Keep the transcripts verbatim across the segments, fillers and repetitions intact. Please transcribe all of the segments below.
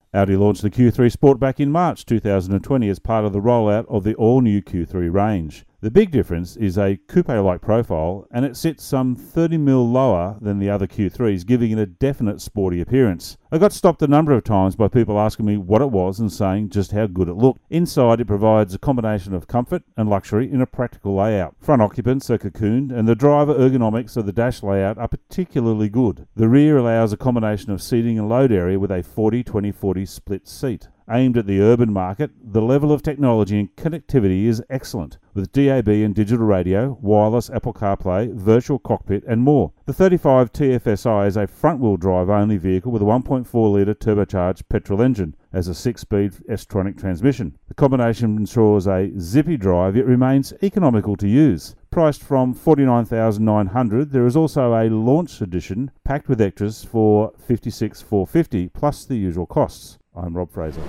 Audi launched the Q three Sportback in March two thousand twenty as part of the rollout of the all-new Q three range. The big difference is a coupe-like profile, and it sits some thirty millimetres lower than the other Q threes, giving it a definite sporty appearance. I got stopped a number of times by people asking me what it was and saying just how good it looked. Inside, it provides a combination of comfort and luxury in a practical layout. Front occupants are cocooned, and the driver ergonomics of the dash layout are particularly good. The rear allows a combination of seating and load area with a forty twenty forty split seat. Aimed at the urban market, the level of technology and connectivity is excellent, with D A B and digital radio, wireless Apple CarPlay, virtual cockpit and more. The thirty-five T F S I is a front-wheel drive only vehicle with a one point four litre turbocharged petrol engine as a six-speed S-tronic transmission. The combination ensures a zippy drive yet remains economical to use. Priced from forty-nine thousand nine hundred dollars, there is also a launch edition packed with extras for fifty-six thousand four hundred fifty dollars plus the usual costs. I'm Rob Fraser.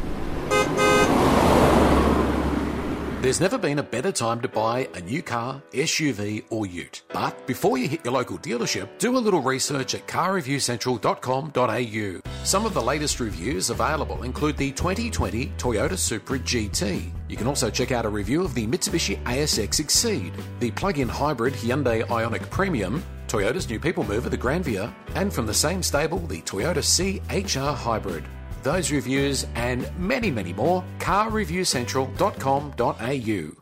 There's never been a better time to buy a new car, S U V or ute. But before you hit your local dealership, do a little research at car review central dot com dot a u. Some of the latest reviews available include the twenty twenty Toyota Supra G T. You can also check out a review of the Mitsubishi A S X Exceed, the plug-in hybrid Hyundai Ioniq Premium, Toyota's new people mover, the Granvia, and from the same stable, the Toyota C H R Hybrid. Those reviews and many, many more, car review central dot com dot a u.